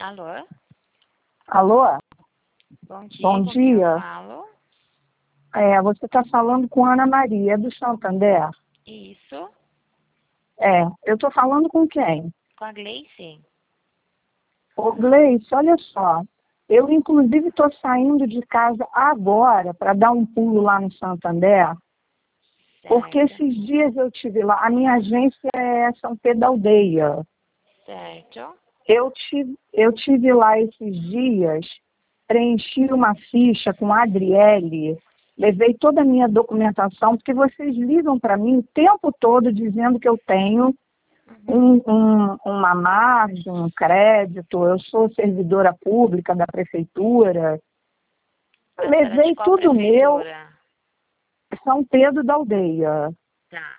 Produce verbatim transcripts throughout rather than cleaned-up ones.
Alô? Alô? Bom dia, Bom com quem eu dia. falo? É, você está falando com Ana Maria, é do Santander? Isso, É, eu estou falando com quem? com a Gleice. Ô, Gleice, olha só. Eu, inclusive, estou saindo de casa agora para dar um pulo lá no Santander, porque Certo, esses dias eu tive lá. A minha agência é São Pedro da Aldeia. certo. Eu tive, eu tive lá esses dias, preenchi uma ficha com a Adriele, levei toda a minha documentação, porque vocês ligam para mim o tempo todo dizendo que eu tenho Uhum. um, um, uma margem, um crédito, eu sou servidora pública da prefeitura. A senhora é de Levei qual tudo meu, prefeitura? São Pedro da Aldeia. Tá,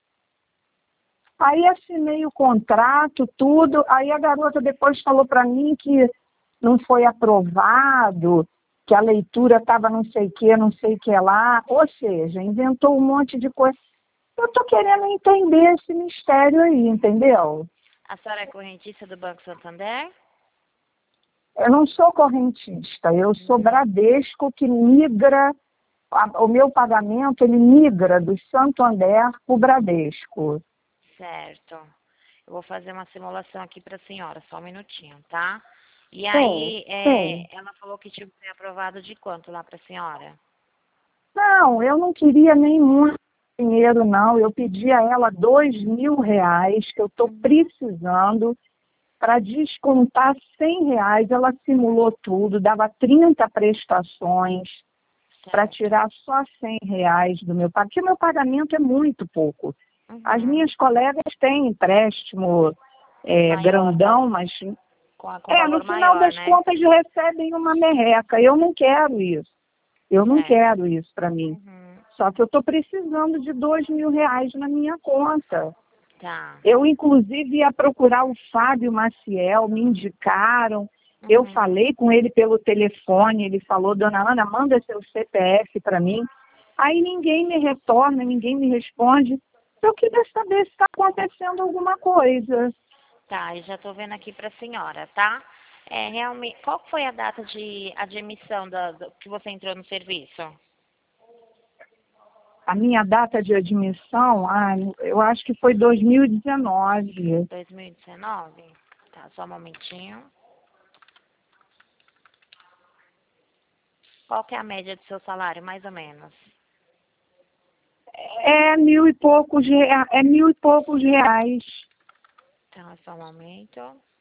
Aí assinei o contrato, tudo. Aí a garota depois falou para mim que não foi aprovado, que a leitura estava não sei o que, não sei o que lá. Ou seja, inventou um monte de coisa. Eu estou querendo entender esse mistério aí, entendeu? a senhora é correntista do Banco Santander? Eu não sou correntista, eu sou Hum, Bradesco que migra, a- o meu pagamento ele migra do Santander para o Bradesco. certo. Eu vou fazer uma simulação aqui para a senhora, só um minutinho, tá? E Sim, aí, sim. é, ela falou que tinha que ser aprovado de quanto lá para a senhora? Não, eu não queria nem muito dinheiro, não. Eu pedi a ela dois mil reais, que eu estou Uhum. precisando, para descontar cem reais. Ela simulou tudo, dava trinta prestações para Certo. tirar só cem reais do meu pagamento, porque o meu pagamento é muito pouco. As Uhum. minhas colegas têm empréstimo é, Maior, com, grandão, mas com, a- com é, no valor final maior, das né? contas recebem uma merreca. Eu não quero isso. Eu não Certo. quero isso para mim. Uhum. Só que eu estou precisando de dois mil reais na minha conta. Tá. Eu, inclusive, ia procurar o Fábio Maciel, me indicaram. Eu Uhum. falei com ele pelo telefone, ele falou, dona Ana, manda seu C P F para mim. Aí ninguém me retorna, ninguém me responde. Eu queria saber se está acontecendo alguma coisa. Tá, eu já tô vendo aqui pra senhora, tá? É, realmente, qual foi a data de admissão da, do, que você entrou no serviço? A minha data de admissão, ah, eu acho que foi dois mil e dezenove. dois mil e dezenove? Tá, só um momentinho. Qual que é a média do seu salário, mais ou menos? É mil e poucos, rea- é mil e poucos reais. Tá, só um momento.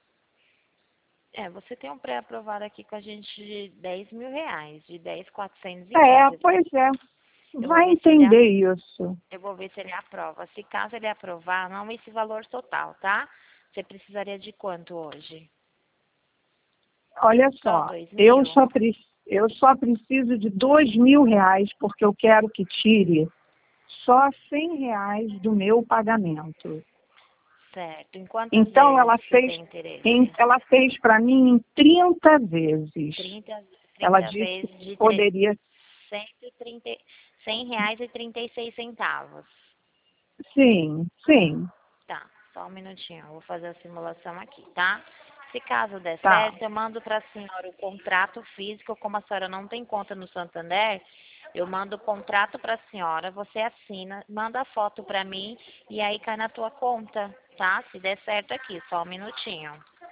É, você tem um pré-aprovado aqui com a gente de dez mil reais, de dez mil quatrocentos e É, quinze. pois é. Eu vou Vai ver se ele, a- entender isso. eu vou ver se ele aprova. Se caso ele aprovar, não esse valor total, tá? Você precisaria de quanto hoje? Olha Só só, dois eu mil? só, pre- eu só preciso de dois mil reais porque eu quero que tire só cem reais do meu pagamento. Certo. Em quantas Então vezes ela você fez, tem em- interesse? ela fez para mim em trinta vezes. Trinta, Ela trinta disse vezes que de tre- poderia, cento e trinta, cem reais e trinta e seis centavos. sim, sim, Tá, só um minutinho. Eu vou fazer a simulação aqui, tá? Se caso der tá. certo, eu mando para a senhora o contrato físico. Como a senhora não tem conta no Santander, eu mando o contrato para a senhora, você assina, manda a foto para mim e aí cai na tua conta, tá? Se der certo aqui, só um minutinho.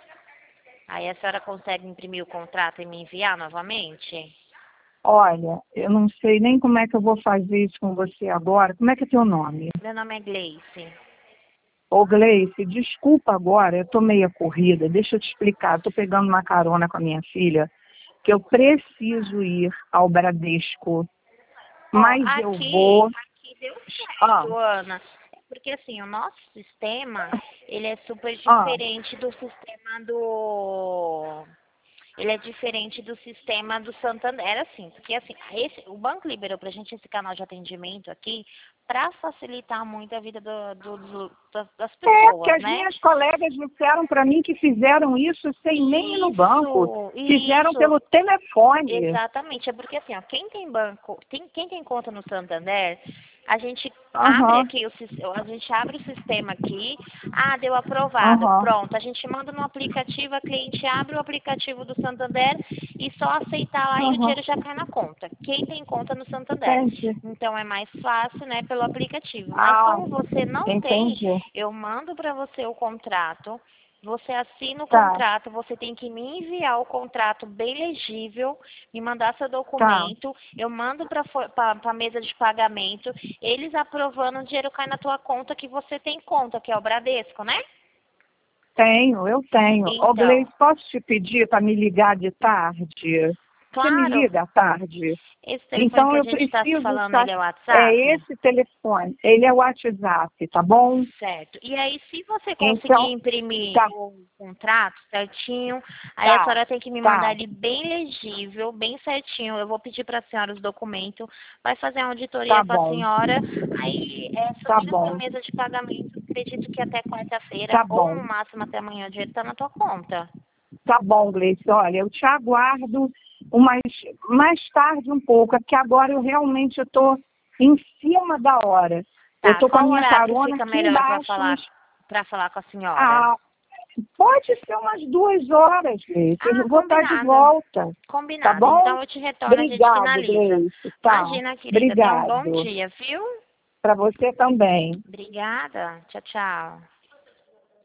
Aí a senhora consegue imprimir o contrato e me enviar novamente? Olha, eu não sei nem como é que eu vou fazer isso com você agora. Como é que é teu nome? Meu nome é Gleice. Ô, Gleice, desculpa agora, eu estou meia corrida. Deixa eu te explicar. Estou pegando uma carona com a minha filha, que eu preciso ir ao Bradesco, Ó, mas eu aqui, vou. aqui deu Ah, certo, Ana. É porque assim, o nosso sistema, ele é super ah, diferente do sistema do ele é diferente do sistema do Santander, era assim, porque assim, esse, o banco liberou pra gente esse canal de atendimento aqui para facilitar muito a vida do, do- do- das, das é, porque pessoas, as né? minhas colegas disseram para mim que fizeram isso sem nem ir no banco. Isso, Fizeram isso. pelo telefone. Exatamente, é porque assim, ó, quem tem banco, tem, quem tem conta no Santander, A gente abre Aham, aqui, o, sis- a gente abre o sistema aqui, ah, deu aprovado, aham, pronto, a gente manda no aplicativo, a cliente abre o aplicativo do Santander e só aceitar lá e o aham. dinheiro já cai na conta. Quem tem conta no Santander? Entendi. Então é mais fácil, né, pelo aplicativo. Mas Ah, como você não tem, entendi. eu mando para você o contrato. Você assina o Tá, contrato, você tem que me enviar o contrato bem legível, me mandar seu tá. documento, eu mando para a mesa de pagamento, eles aprovando, o dinheiro cai na tua conta que você tem conta, que é o Bradesco, né? Tenho, eu tenho. Ô, Então, Gleice, posso te pedir para me ligar de tarde? Você me claro, liga à tarde? esse telefone que Então a eu gente está se preciso falando, estar. ele é o É WhatsApp? esse telefone, ele é o WhatsApp, tá bom? Certo. E aí, se você conseguir Então, imprimir tá, o contrato certinho, aí a tá, senhora tem que me mandar tá, ele bem legível, bem certinho. Eu vou pedir para a senhora os documentos, vai fazer a tá auditoria com a bom, senhora, aí é, tá subir na sua bom, mesa de pagamento, acredito que até quarta-feira, tá ou bom, no máximo até amanhã, o dinheiro está na tua conta. tá bom, Gleice. Olha, eu te aguardo umas, mais tarde um pouco, porque agora eu realmente estou em cima da hora. Eu Tá, estou com a qual minha horário que carona fica aqui melhor para embaixo. falar, Nos, para falar com a senhora? ah, pode ser umas duas horas, Gleice. Ah, Eu vou estar de combinado. volta, tá Combinado. bom? Então eu te retorno, a gente Obrigado, finaliza. Gleice. Tá, Imagina, querida. Tenha um bom obrigado. dia, viu? Para você também. Obrigada. Tchau, tchau.